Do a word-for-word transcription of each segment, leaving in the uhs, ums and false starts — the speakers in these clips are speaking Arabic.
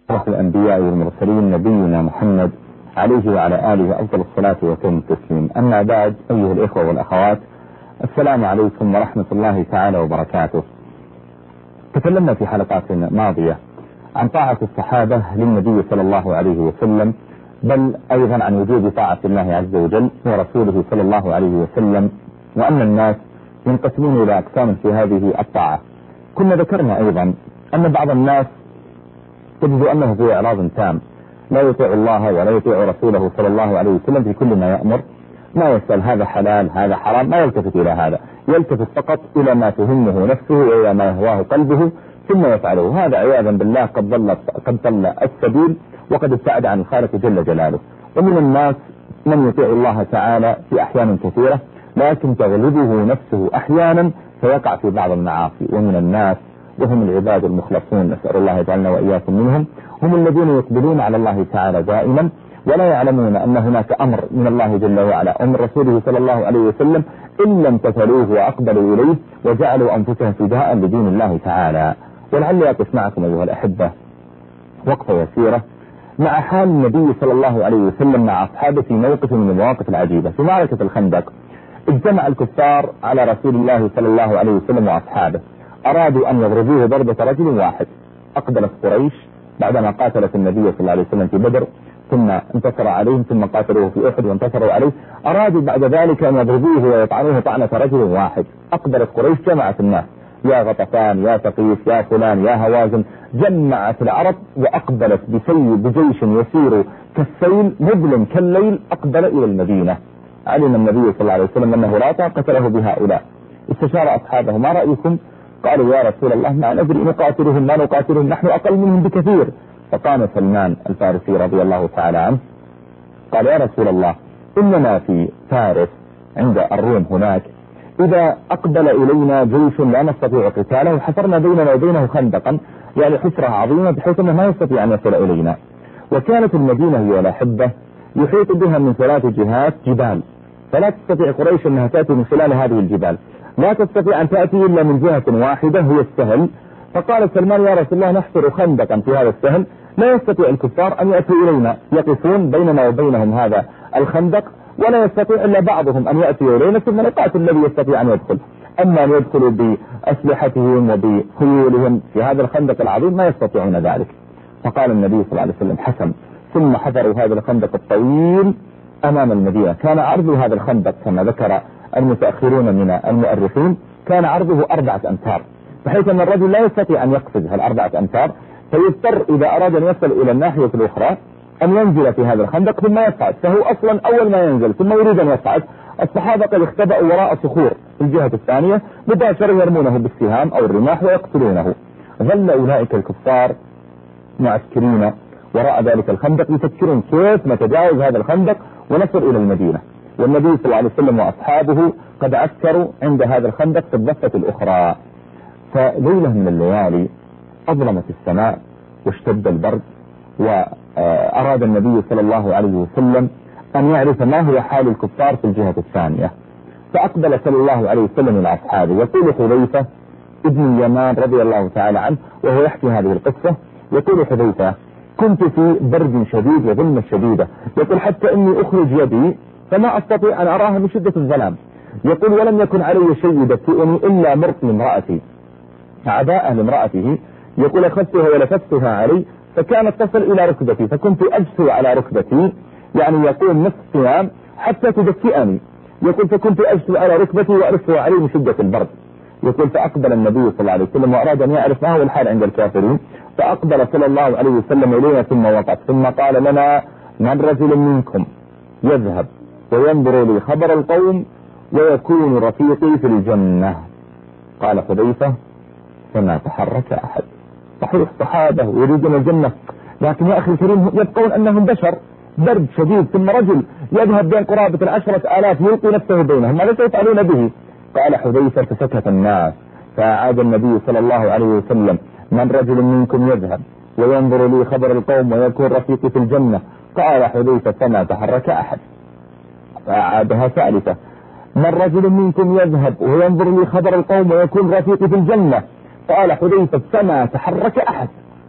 أشرف الأنبياء والمرسلين نبينا محمد عليه وعلى آله أفضل الصلاة وتم التسليم. أما بعد، أيها الإخوة والأخوات، السلام عليكم ورحمة الله تعالى وبركاته. تكلمنا في حلقات ماضية عن طاعة الصحابة للنبي صلى الله عليه وسلم، بل أيضا عن وجوب طاعة الله عز وجل ورسوله صلى الله عليه وسلم، وأن الناس ينقسمون إلى أقسام في هذه الطاعة. كنا ذكرنا أيضا أن بعض الناس تجد أنه في إعراض تام، لا يطيع الله ولا يطيع رسوله صلى الله عليه وسلم في كل ما يأمر، ما يسأل هذا حلال هذا حرام، ما يلتفت إلى هذا، يلتفت فقط إلى ما تهمه نفسه وإلى ما يهواه قلبه ثم يفعله. هذا عياذا بالله قد ضل قد ضل السبيل وقد ابتعد عن الخالق جل جلاله. ومن الناس من يطيع الله تعالى في أحيان كثيرة، لكن تغلبه نفسه أحيانا فيقع في بعض المعاصي. ومن الناس وهم العباد المخلصون، نسأل الله يجعلنا وإياكم منهم، هم الذين يقبلون على الله تعالى دائما ولا يعلمون أن هناك أمر من الله جل وعلا أمر رسوله صلى الله عليه وسلم إلا امتثلوه وأقبلوا إليه وجعلوا أنفسهم فداء لدين الله تعالى. ولعلي أقف معكم أيها الأحبة وقفة يسيرة مع حال النبي صلى الله عليه وسلم مع أصحابه في موقف من المواقف العجيبة. في معركة الخندق اجتمع الكفار على رسول الله صلى الله عليه وسلم وأصحابه، أرادوا أن يضربوه ضربة رجل واحد. أقبلت قريش بعدما قاتلت النبي صلى الله عليه وسلم في بدر، ثم انتصر عليهم، ثم قاتلوه في أحد وانتصروا عليه، أرادوا بعد ذلك أن يضربوه ويطعنوه طعنة رجل واحد. أقبلت قريش، جمعت الناس، يا غطفان يا ثقيف يا فلان يا هوازن، جمعت العرب وأقبلت بسي بجيش يسير كالسيل مظلم كالليل، أقبل إلى المدينة. علم النبي صلى الله عليه وسلم أنه لا طاقة له بهؤلاء، استشار أصحابه: ما رأيكم؟ قالوا: يا رسول الله ما ندري نقاتلهم ما نقاتلهم، نحن أقل منهم بكثير. فقام سلمان الفارسي رضي الله تعالى عنه قال: يا رسول الله، إننا في فارس عند الروم هناك، إذا أقبل إلينا جيش لا نستطيع قتاله حفرنا بيننا وبينه خندقا، يعني حفرة عظيمة بحيث أنه ما يستطيع أن يصل إلينا. وكانت المدينة هي الأحبة يحيط بها من ثلاث جهات جبال، فلا تستطيع قريش أنها تأتي من خلال هذه الجبال، لا تستطيع أن تأتي إلا من جهة واحدة هي السهل. فقال سلمان: يا رسول الله، نحفر خندقا في هذا السهل، لا يستطيع الكفار أن يأتوا إلينا، يقفون بيننا وبينهم هذا الخندق، ولا يستطيع إلا بعضهم أن يأتي إلينا ثم نقاتل الذي يستطيع أن يدخل. أما أن يدخلوا بأسلحتهم وبخيولهم في هذا الخندق العظيم ما يستطيعون ذلك. فقال النبي صلى الله عليه وسلم: حسن. ثم حفروا هذا الخندق الطويل أمام المدينة. كان عرض هذا الخندق كما ذكر المتأخرون من المؤرخين كان عرضه أربعة أمتار، بحيث أن الرجل لا يستطيع أن يقفز هالأربعة أمتار، فيضطر إذا أراد أن يصل إلى الناحية الأخرى أن ينزل في هذا الخندق ثم يصعد. فهو أصلا أول ما ينزل ثم يريد أن يصعد، الصحابة قد اختبأوا وراء صخور في الجهة الثانية مباشرة يرمونه بالسهام أو الرماح ويقتلونه. ظل أولئك الكفار معسكرين وراء ذلك الخندق يفكرون كيف نتجاوز هذا الخندق ونصل إلى المدينة. والنبي صلى الله عليه وسلم وأصحابه قد عسكروا عند هذا الخندق في الضفة الأخرى. فليلة من الليالي أظلمت السماء واشتد البرد، وأراد النبي صلى الله عليه وسلم أن يعرف ما هو حال الكفار في الجهة الثانية. فأقبل صلى الله عليه وسلم إلى أصحابه. يقول حذيفة ابن اليمان رضي الله تعالى عنه وهو يحكي هذه القصة، يقول حذيفة: كنت في برد شديد وظلمة شديدة، يقول حتى إني أخرج يدي فما أستطيع أن أراها من شدة الظلام. يقول: ولم يكن علي شيء يدفئني إلا مرط امرأتي، عباءة لامرأته، يقول: أخذتها ولفتها علي فكانت تصل إلى ركبتي، فكنت أجثو على ركبتي، يعني يقول نصف صيام حتى تدفئني، يقول: فكنت أجثو على ركبتي وأرفها علي من شدة البرد. يقول: فأقبل النبي صلى الله عليه وسلم وأراد أن يعرف ما هو الحال عند الكافرين، فأقبل صلى الله عليه وسلم إلينا ثم وقف، ثم قال لنا: من رجل منكم يذهب وينظر لي خبر القوم ويكون رفيقي في الجنة. قال حذيفة: فما تحرك أحد. صحيح صحابة يريدون الجنة، لكن يا أخي الكريم يبقون أنهم بشر، برد شديد، ثم رجل يذهب بين قرابة العشرة آلاف يلقي نفسه بينهم، ماذا سيفعلون به؟ قال حذيفة: فسكت الناس. فعاد النبي صلى الله عليه وسلم: من رجل منكم يذهب وينظر لي خبر القوم ويكون رفيقي في الجنة. قال حذيفة: فما تحرك أحد. فعادها ثالثة: من رجل منكم يذهب وينظر لي خبر القوم ويكون رفيقي في الجنة. قال حذيفة: فما تحرك أحد.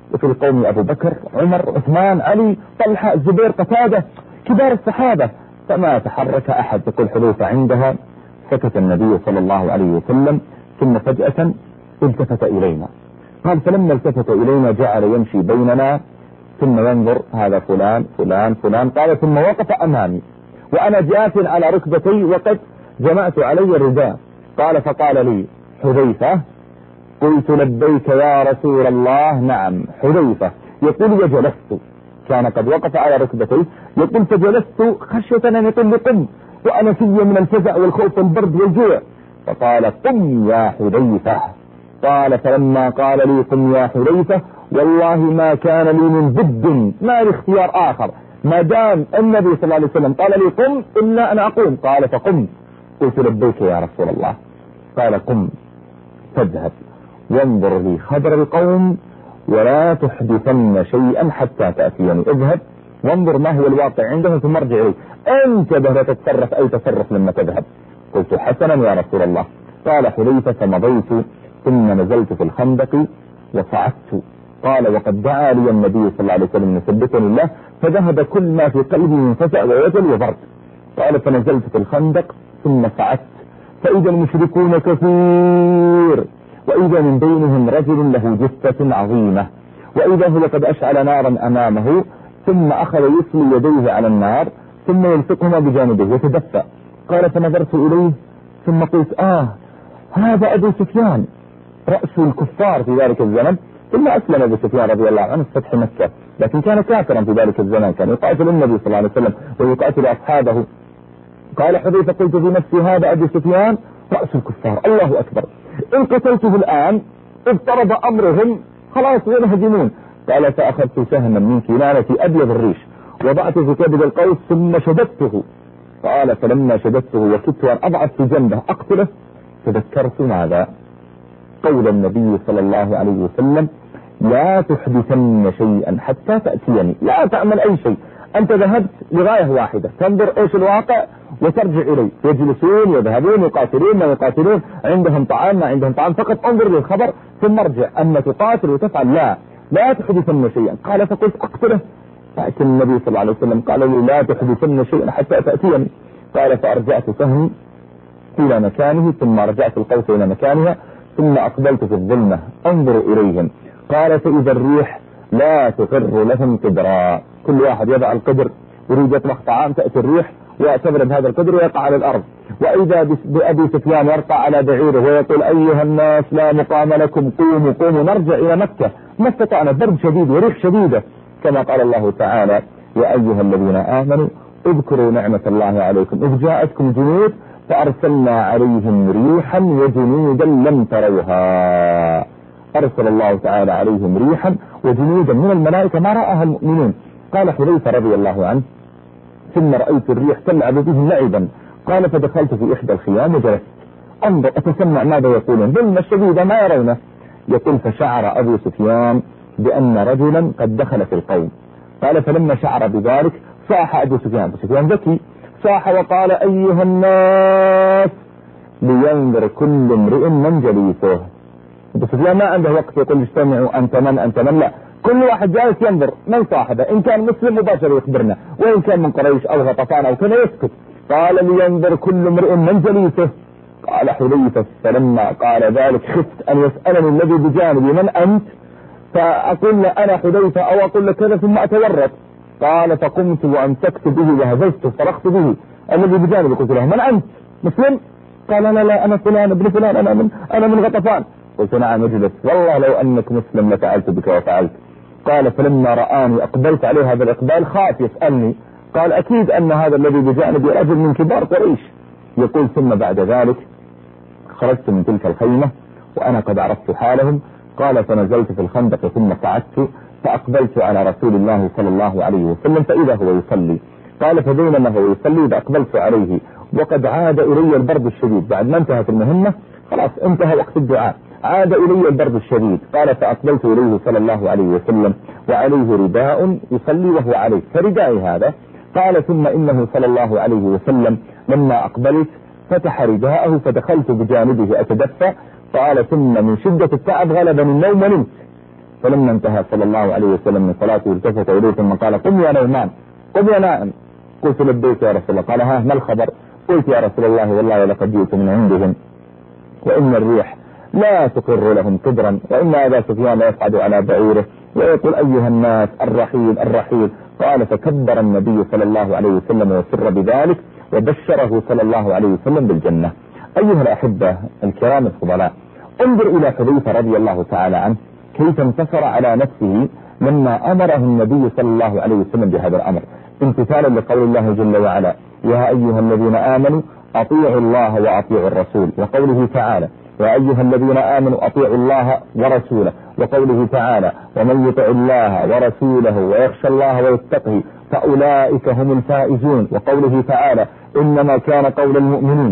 وفي القوم أبو بكر عمر عثمان علي طلحة الزبير قتادة كبار الصحابة، فما تحرك أحد. يقول حذيفة عندها سكت النبي صلى الله عليه وسلم ثم فجأة التفت إلينا. قال فلما التفت إلينا جعل يمشي بيننا ثم ينظر هذا فلان فلان فلان. قال ثم وقف أمامي وأنا جاث على ركبتي وقد جمعت علي الرداء. قال فقال لي حذيفة. قلت لبيك يا رسول الله. نعم. حذيفة يقول وجلست، كان قد وقف على ركبتي، يقول فجلست خشية أن يقول لي قم وأنا في من الفزع والخوف والبرد والجوع. فقال قم يا حذيفة. قال فلما قال لي قم يا حذيفة والله ما كان لي من ضد، ما لي اختيار آخر، ما دام النبي صلى الله عليه وسلم قال لي قم إلا أنا أقوم. قال فقم. قلت لبيك يا رسول الله. قال قم فاذهب وانظر لي خبر القوم ولا تحدثن شيئا حتى تأتيني. اذهب وانظر ما هو الواقع عندهم ثم ارجع لي، انتبه لا تتصرف أي تصرف لما تذهب. قلت حسنا يا رسول الله. قال حذيفة فمضيت ثم نزلت في الخندق وصعدت. قال وقد دعا لي النبي صلى الله عليه وسلم يثبتني الله فذهب كل ما في قلبي من فزع ووجل وبرد. قال فنزلت في الخندق ثم صعدت فإذا المشركون كثير، وإذا من بينهم رجل له جثة عظيمة، وإذا هو قد أشعل نارا أمامه ثم أخذ يسلي يديه على النار ثم يلصقهما بجانبه يتدفأ. قال فنظرت إليه ثم قلت آه هذا أبو سفيان رأس الكفار في ذلك الزمن. ثم أسلم أبو سفيان رضي الله عنه في فتح مكة، لكن كان كافرا في ذلك الزمان، كان يقاتل النبي صلى الله عليه وسلم ويقاتل أصحابه. قال حذيفة قلت في نفسي هذا أبو سفيان رأس الكفار، الله أكبر، إن قتلته الآن اضطرب أمرهم خلاص ينهزمون. قال فأخذت سهما من كنانة أبيض الريش وضعته في كبد القوس ثم شددته. قال فلما شددته وكدت أن أضعف في جنبه أقتله تذكرت ماذا؟ قول النبي صلى الله عليه وسلم لا تحدثن شيئا حتى تأتيني، لا تعمل أي شيء، أنت ذهبت لغاية واحدة تنظر إيش الواقع وترجع إليه. يجلسون يذهبون يقاتلون ما يقاتلون، عندهم طعام ما عندهم طعام، فقط انظر للخبر ثم ارجع. أما تقاتل وتفعل لا لا تحدثن شيئا. قال فقلت أقتله، لكن النبي صلى الله عليه وسلم قال لي لا تحدثن شيئا حتى تأتيني. قال فأرجعت سهمي إلى مكانه ثم رجعت القوس إلى مكانها ثم أقبلت في الظلمة أنظر إليهم. قال فإذا الريح لا تقر لهم قدرا، كل واحد يضع القدر يريد يطبخ طعام، تأتي الريح ويعتبر بهذا القدر ويقع على الأرض. وإذا بأبي سفيان يرقع على بعيره ويقول أيها الناس لا مقام لكم قوموا قوموا نرجع إلى مكة، ما استطعنا، برد شديد وريح شديدة، كما قال الله تعالى يا أيها الذين آمنوا اذكروا نعمة الله عليكم إذ جاءتكم جنود فأرسلنا عليهم ريحا وجنودا لم تروها. أرسل الله تعالى عليهم ريحا وجنودا من الملائكة ما رآها المؤمنون. قال حذيفة رضي الله عنه ثم رأيت الريح تلعب بهم لعبا. قال فدخلت في إحدى الخيام وجلست أنظر أتسمع ماذا يقولون، ظلمة شديدة ما يرونه. يقول فشعر أبو سفيان بأن رجلا قد دخل في القوم. قال فلما شعر بذلك صاح أبو سفيان، أبو سفيان ذكي، صاح وقال أيها الناس لينظر كل امرئ من جليسه. أبو سفيان ما عنده وقت يقول اجتمعوا أنت من أنت من، لا، كل واحد جالس ينظر من صاحبه، إن كان مسلم مباشر يخبرنا وإن كان من قريش أو غطفان أو كذا يسكت. قال لينظر كل امرئ من جليسه. قال حذيفة فلما قال ذلك خفت أن يسألني الذي بجانبي من أنت فأقول له أنا حذيفة أو أقول له كذا ثم أتورط. قال فقمت وأمسكت به وهززت فرقت به الذي بجانبي، قلت له من أنت مسلم؟ قال لا لا أنا فلان ابن فلان أنا من أنا من غطفان. قلت نعم اجلس، والله لو أنك مسلم لفعلت بك وفعلت. قال فلما رآني أقبلت عليه هذا الإقبال خاف يسألني، قال أكيد أن هذا الذي بجانبي رجل من كبار قريش. يقول ثم بعد ذلك خرجت من تلك الخيمة وأنا قد عرفت حالهم. قال فنزلت في الخندق ثم صعدت فأقبلت على رسول الله صلى الله عليه وسلم فإذا هو يصلي. قال فبينما هو يصلي إذا أقبلت عليه وقد عاد إلي البرد الشديد، بعد ما انتهت المهمة خلاص انتهى وقت الدعاء، عاد إلي البرد الشديد. قال فأقبلت إليه صلى الله عليه وسلم وعليه رداء يصلي وهو عليه فردائي هذا. قال ثم إنه صلى الله عليه وسلم لما أقبلت فتح رداءه فدخلت بجانبه أتدفى. قال ثم من شدة التعب غلبني النوم ونمت. فلما انتهى صلى الله عليه وسلم من صلاته التفت إليه ثم قال قم يا نعمان قم يا نائم. قلت لبيك يا رسول الله. قال ها ما الخبر؟ قلت يا رسول الله والله لقد جئت من عندهم وإن الريح لا تقر لهم كبرا وإن أبا سفيان لا يصعد على بعيره ويقول أيها الناس الرحيل الرحيل. قال فكبر النبي صلى الله عليه وسلم وسر بذلك وبشره صلى الله عليه وسلم بالجنة. أيها الأحبة الكرام الفضلاء، انظر إلى حذيفة رضي الله تعالى عنه كيف انتصر على نفسه لما أمره النبي صلى الله عليه وسلم بهذا الأمر امتثالا لقول الله جل وعلا يا أيها الذين آمنوا أطيعوا الله وأطيعوا الرسول، وقوله تعالى يا أيها الذين آمنوا أطيعوا الله ورسوله، وقوله تعالى ومن يطع الله ورسوله ويخشى الله ويتقه فأولئك هم الفائزون، وقوله تعالى إنما كان قول المؤمنين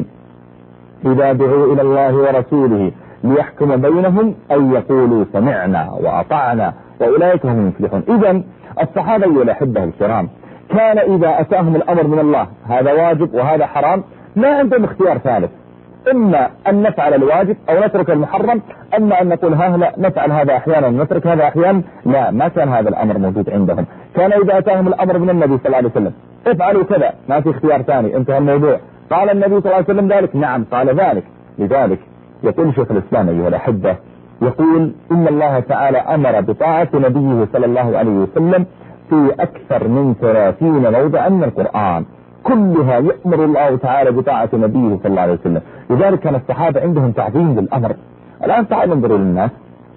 إذا دعوا إلى الله ورسوله ليحكم بينهم أن يقولوا سمعنا وأطعنا وأولئك هم المفلحون. إذن الصحابة والأحبة الكرام كان إذا أتاهم الأمر من الله هذا واجب وهذا حرام ما عندهم اختيار ثالث، إما أن نفعل الواجب أو نترك المحرم، أما أن نقول ها لا نفعل هذا أحيانا ونترك هذا أحيانا، لا ما كان هذا الأمر موجود عندهم. كان إذا أتاهم الأمر من النبي صلى الله عليه وسلم افعلوا كذا ما في اختيار ثاني انتهى الموضوع. قال النبي صلى الله عليه وسلم ذلك نعم قال ذلك. لذلك يقول شيخ الإسلام أيها الأحبة يقول إن الله تعالى أمر بطاعة نبيه صلى الله عليه وسلم في أكثر من ثلاثين موضعا من القرآن كلها يأمر الله تعالى بطاعة نبيه صلى الله عليه وسلم. لذلك كان الصحابة عندهم تعظيم للأمر. الآن تعالوا انظروا للناس،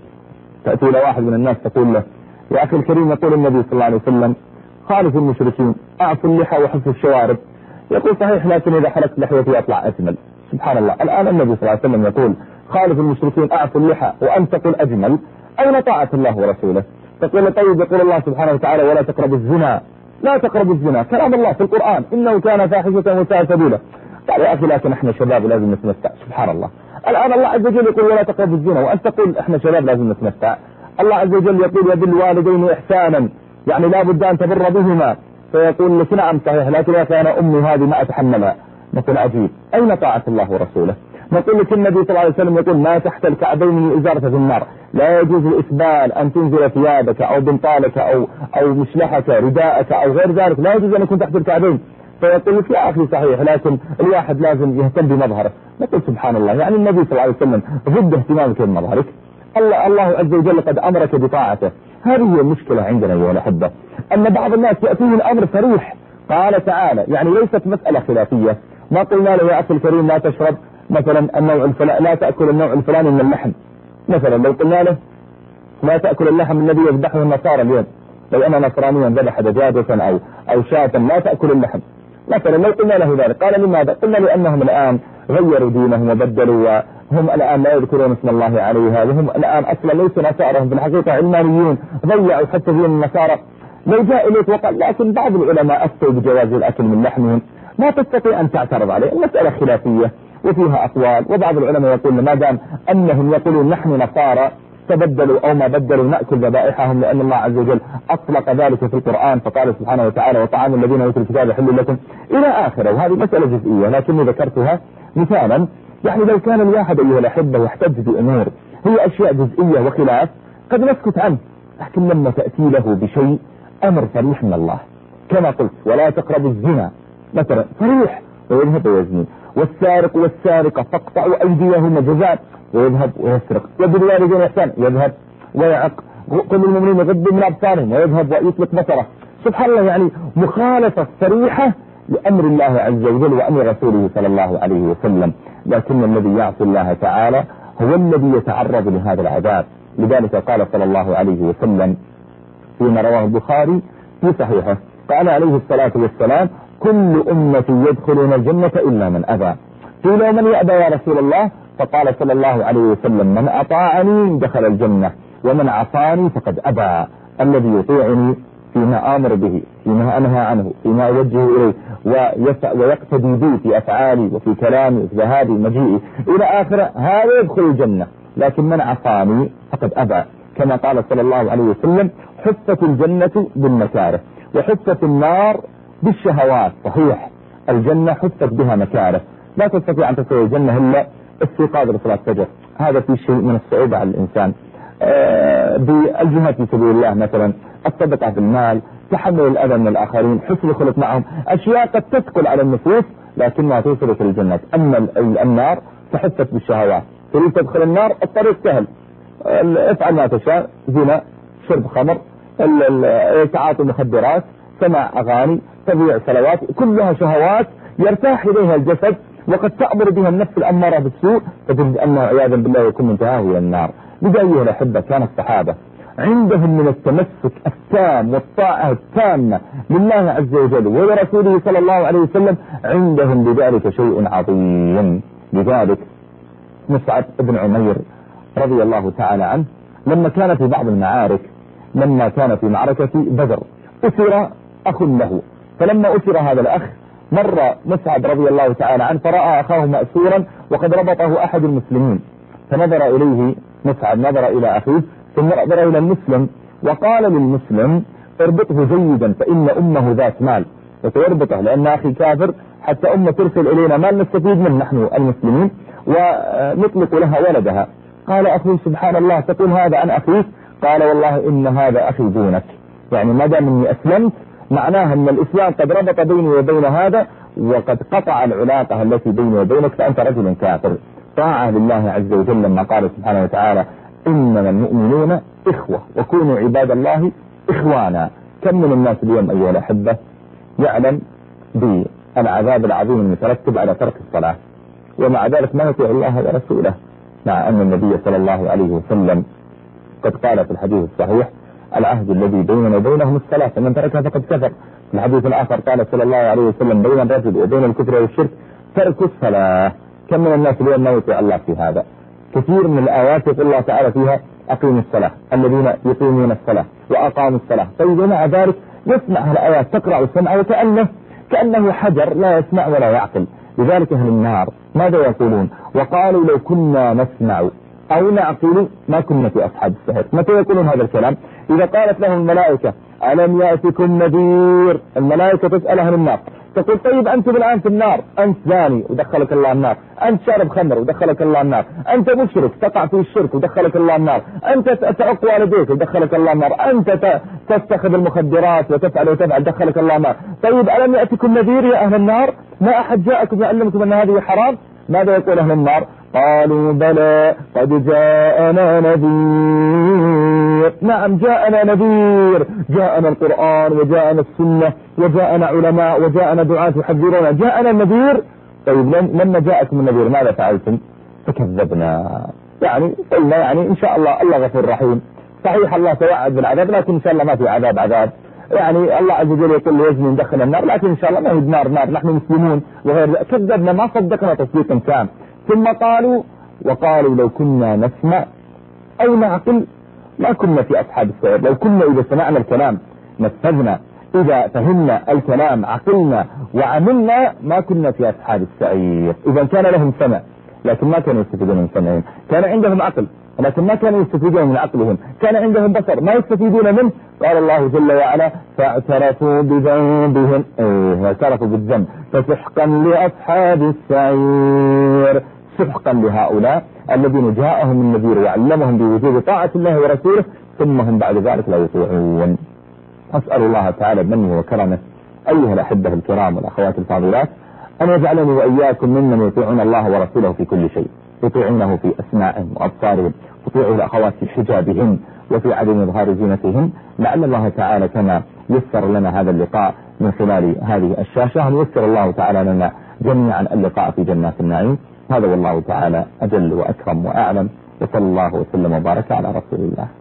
تأتي إلى واحد من الناس تقول له يا أخي الكريم يقول النبي صلى الله عليه وسلم خالف المشركين أعفوا اللحى وحفوا الشوارب، يقول صحيح لكن إذا حلقت لحيتي أطلع أجمل. سبحان الله، الآن النبي صلى الله عليه وسلم يقول خالف المشركين أعفوا اللحى وأن تقول أجمل، أين طاعة الله ورسوله؟ تقول طيب يقول الله سبحانه وتعالى ولا تقربوا الزنا، لا تقربوا الزنا كلام الله في القرآن إنه كان فاحشة وساء سبيلا. قال يا أخي لكن احنا شباب لازم نتمتع. سبحان الله، الآن الله عز وجل يقول ولا تقربوا الزنا وأنت تقول احنا شباب لازم نتمتع. الله عز وجل يقول وبالوالدين إحسانا يعني لا بد أن تبر بهما، فيقول لك نعم صحيح لكن يا أخي أنا أمي هذه ما أتحملها. نقول عجيب، أين طاعة الله ورسوله؟ نقول لك النبي صلى الله عليه وسلم يقول ما تحت الكعبين من إزارة في النار، لا يجوز الإسبال أن تنزل ثيابك أو بنطالك أو أو مشلحك رداءك أو غير ذلك، لا يجوز أن يكون تحت الكعبين. فيقول لك يا أخي صحيح لكن الواحد لازم يهتم بمظهره. نقول سبحان الله، يعني النبي صلى الله عليه وسلم ضد اهتمامك بمظهرك، الله الله عز وجل قد أمرك بطاعته. هذه هي المشكلة عندنا أيها الأحبة، أن بعض الناس يأتيه الأمر صريح. قال تعالى يعني ليست مسألة خلافية، ما قلنا له يا أخي الكريم لا تشرب مثلا النوع الفلاني، لا تأكل النوع الفلاني من اللحم. مثلا لو قلنا له لا تأكل اللحم الذي يذبحه النصارى اليوم، لو أنا نصرانيا ذبح دجاجة أو أو شاة لا تأكل اللحم مثلا، لو قلنا له ذلك قال لماذا؟ قلنا لأنهم الآن غيروا دينهم وبدلوا وهم الآن لا يذكرون اسم الله عليها، وهم الآن أصلا ليسوا نصارى في الحقيقة علمانيون، ضيعوا حتى دين النصارى. لو جاء إليك وقال لكن بعض العلماء أفتوا بجواز الأكل من لحمهم، ما تستطيع أن تعترض عليه، المسألة خلافية وفيها أقوال، وبعض العلماء يقول ما دام أنهم يقولون نحن نصارى تبدلوا أو ما بدلوا نأكل ذبائحهم، لأن الله عز وجل أطلق ذلك في القرآن فقال سبحانه وتعالى وطعام الذين أوتوا الكتاب حل لكم إلى آخره. وهذه مسألة جزئية لكني ذكرتها مثالا، يعني لو كان الواحد أيها الأحبة يحتج بأمور هي أشياء جزئية وخلاف قد نسكت عنه، لكن لما تأتي له بشيء أمر صريح من الله كما قلت ولا تقربوا الزنا مثلا صريح ويذهب ويزني، والسارق والسارقة فاقطعوا أيديهما جزاء ويذهب ويسرق، وبالوالدين إحسان يذهب ويعق، كل المؤمنين يغضوا من أبصارهم ويذهب ويطلق بصره. سبحان الله، يعني مخالفة صريحة لأمر الله عز وجل وأمر رسوله صلى الله عليه وسلم. لكن الذي يعصي الله تعالى هو الذي يتعرض لهذا العذاب. لذلك قال صلى الله عليه وسلم فيما رواه البخاري في صحيحه قال عليه الصلاة والسلام كل أمتي يدخلون الجنة إلا من أبى. قيل من يأبى يا رسول الله؟ فقال صلى الله عليه وسلم من أطاعني دخل الجنة ومن عصاني فقد أبى. الذي يطيعني فيما آمر به، فيما أنهى عنه، فيما أوجه إليه، ويقتدي بي في أفعالي وفي كلامي وفي ذهابي مجيئي إلى آخره، هذا يدخل الجنة. لكن من عصاني فقد أبى، كما قال صلى الله عليه وسلم حفت الجنة بالمكاره وحفت النار بالشهوات. صحيح الجنة حفت بها مكاره، لا تستطيع أن تدخل الجنة إلا استيقاظ لصلاة الفجر، هذا في شيء من الصعوبة على الإنسان. بالجهاد في سبيل الله مثلا، الصدقة في المال، تحمل الأذى من الآخرين، حسن الخلق معهم، أشياء قد تثقل على النفوس لكنها توصلك الجنة. أما النار تحفت بالشهوات، تريد تدخل النار الطريق سهل، افعل ما تشاء، زنا، شرب خمر، تعاطي مخدرات، سماع أغاني، تبيع صلوات، كلها شهوات يرتاح إليها الجسد وقد تأمر بها النفس الأمارة بالسوء، فتجد أنه عياذا بالله يكون منتهاه إلى النار. لذا أيها الأحبة كان الصحابة عندهم من التمسك التام والطاعة التامة لله عز وجل ولرسوله صلى الله عليه وسلم، عندهم بذلك شيء عظيم. لذلك مصعب بن عمير رضي الله تعالى عنه لما كان في بعض المعارك، لما كان في معركة بدر أسر أخ له، فلما أسر هذا الأخ مر مصعب رضي الله تعالى عنه فرأى أخاه مأسورا وقد ربطه أحد المسلمين، فنظر إليه مصعب، نظر إلى أخيه ثم نظر إلى المسلم وقال للمسلم اربطه جيدا فإن أمه ذات مال، وتربطه لأن أخي كافر حتى أمه ترسل إلينا مال نستفيد منه نحن المسلمين ونطلق لها ولدها. قال أخوه سبحان الله تقول هذا عن أخيك؟ قال والله إن هذا أخي دونك، يعني ما دام إني أسلمت معناها أن الإسلام قد ربط بيني وبين هذا وقد قطع العلاقة التي بيني وبينك، فأنت رجل كافر. طاعة لله عز وجل لما قال سبحانه وتعالى إنما المؤمنون إخوة وكونوا عباد الله إخوانا. كم من الناس اليوم أيها الأحبة يعلم بالعذاب العظيم المترتب على ترك الصلاة ومع ذلك ما يطيع الله ورسوله، مع أن النبي صلى الله عليه وسلم قد قال في الحديث الصحيح العهد الذي بيننا وبينهم الصلاة فمن تركها فقد كفر. في الحديث الآخر قال صلى الله عليه وسلم بين الرجل وبين الكفر والشرك ترك الصلاة. كم من الناس اليوم ما يطيع الله في هذا؟ كثير من الآيات يقول الله تعالى فيها أقيموا الصلاة، الذين يقيمون الصلاة وأقاموا الصلاة. طيب ومع ذلك يسمع الآيات تقرأ وسمع وكأنه كأنه حجر لا يسمع ولا يعقل. لذلك أهل النار ماذا يقولون؟ وقالوا لو كنا نسمع أو نعقل ما كنا في أصحاب السعير. متى يقولون هذا الكلام؟ إذا قالت لهم الملائكة ألم يأتكم نذير، الملائكة تسأل أهل النار تقول طيب أنت الآن في النار، أنت زاني ودخلك الله النار، أنت شارب خمر ودخلك الله النار، أنت مشرك تقع في الشرك ودخلك الله النار، أنت تعق والديك ودخلك الله النار، أنت تتخذ المخدرات وتفعل وتفعل دخلك الله النار. طيب ألم يأتكم نذير يا أهل النار؟ ما أحد جاءكم يعلمكم أن هذه حرام؟ ماذا يقول أهل النار؟ قالوا بلى قد جاءنا نذير. نعم جاءنا نذير، جاءنا القرآن وجاءنا السنة وجاءنا علماء وجاءنا دعاة يحذرون، جاءنا النذير. طيب لما جاءكم النذير ماذا فعلتم؟ فكذبنا. يعني قلنا يعني إن شاء الله الله غفور رحيم، صحيح الله توعد بالعذاب لكن إن شاء الله ما في عذاب عذاب، يعني الله عز وجل يقول له يجني ندخل النار لكن إن شاء الله ما هي نار نار، نحن مسلمون وغير. كذبنا ما صدقنا تصديقا تام. ثم قالوا وقالوا لو كنا نسمع أو نعقل ما كنا في أصحاب السعير. لو كنا إذا سمعنا الكلام نفذنا، إذا فهمنا الكلام عقلنا وعملنا ما كنا في أصحاب السعير. إذا كان لهم سمع لكن ما كانوا يستفيدون من سمعهم، كان عندهم عقل لكن ما كانوا يستفيدون من عقلهم، كان عندهم بصر ما يستفيدون منه. قال الله جل وعلا فاعترفوا بذنبهم، ايه اعترفوا بالذنب فسحقا لأصحاب السعير. سحقا لهؤلاء الذين جاءهم النذير وعلمهم بوجوب طاعة الله ورسوله ثم هم بعد ذلك لا يطيعون. أسأل الله تعالى بمنه وكرمه أيها الأحبة الكرام والأخوات الفاضلات أن يجعلني وإياكم ممن يطيعون الله ورسوله في كل شيء، يطيعونه في أسماعهم وأبصارهم، يطيعوا الأخوات في حجابهم وفي عدم إظهار زينتهم. لعل الله تعالى كما يسر لنا هذا اللقاء من خلال هذه الشاشة أن يسر الله تعالى لنا جميعا اللقاء في جنات النعيم. هذا والله تعالى أجل وأكرم وأعلم، وصلى الله وسلم وبارك على رسول الله.